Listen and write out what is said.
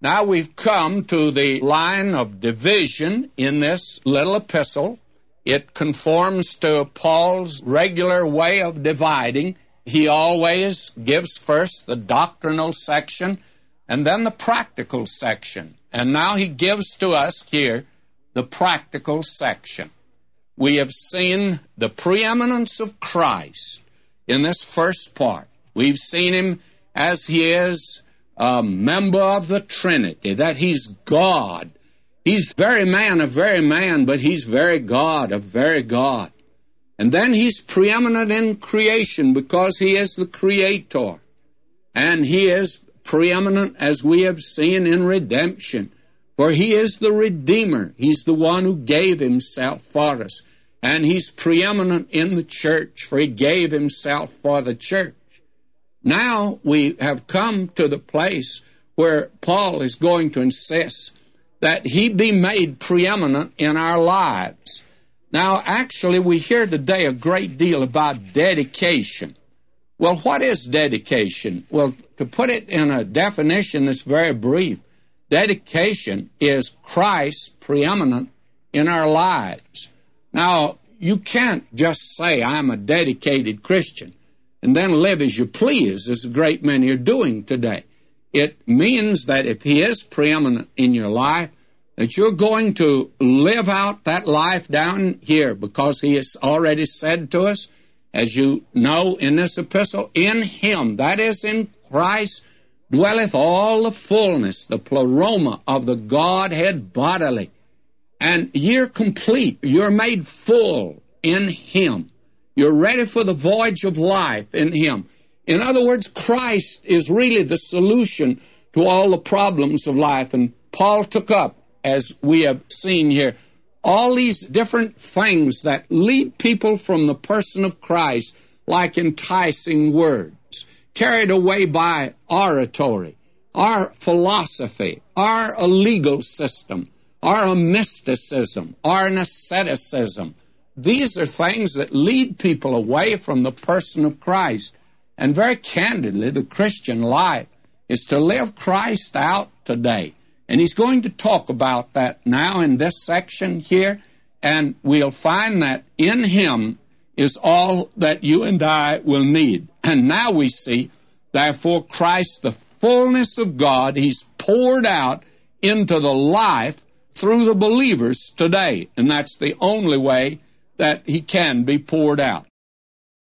Now we've come to the line of division in this little epistle. It conforms to Paul's regular way of dividing. He always gives first the doctrinal section and then the practical section. And now he gives to us here the practical section. We have seen the preeminence of Christ in this first part. We've seen him as he is a member of the Trinity, that he's God. He's very man of very man, but he's very God of very God. And then he's preeminent in creation because he is the Creator. And he is preeminent, as we have seen, in redemption, for he is the Redeemer. He's the one who gave himself for us. And he's preeminent in the church, for he gave himself for the church. Now we have come to the place where Paul is going to insist that he be made preeminent in our lives. Now, actually, we hear today a great deal about dedication. Well, what is dedication? Well, to put it in a definition that's very brief, dedication is Christ preeminent in our lives. Now, you can't just say, I'm a dedicated Christian, and then live as you please, as a great many are doing today. It means that if he is preeminent in your life, that you're going to live out that life down here, because he has already said to us, as you know in this epistle, in him, that is in Christ, dwelleth all the fullness, the pleroma of the Godhead bodily. And you're complete. You're made full in him. You're ready for the voyage of life in him. In other words, Christ is really the solution to all the problems of life. And Paul took up, as we have seen here, all these different things that lead people from the person of Christ, like enticing words, carried away by oratory, our philosophy, our legal system, our mysticism, our asceticism. These are things that lead people away from the person of Christ. And very candidly, the Christian life is to live Christ out today. And he's going to talk about that now in this section here. And we'll find that in him is all that you and I will need. And now we see, therefore, Christ, the fullness of God, he's poured out into the life through the believers today. And that's the only way that he can be poured out.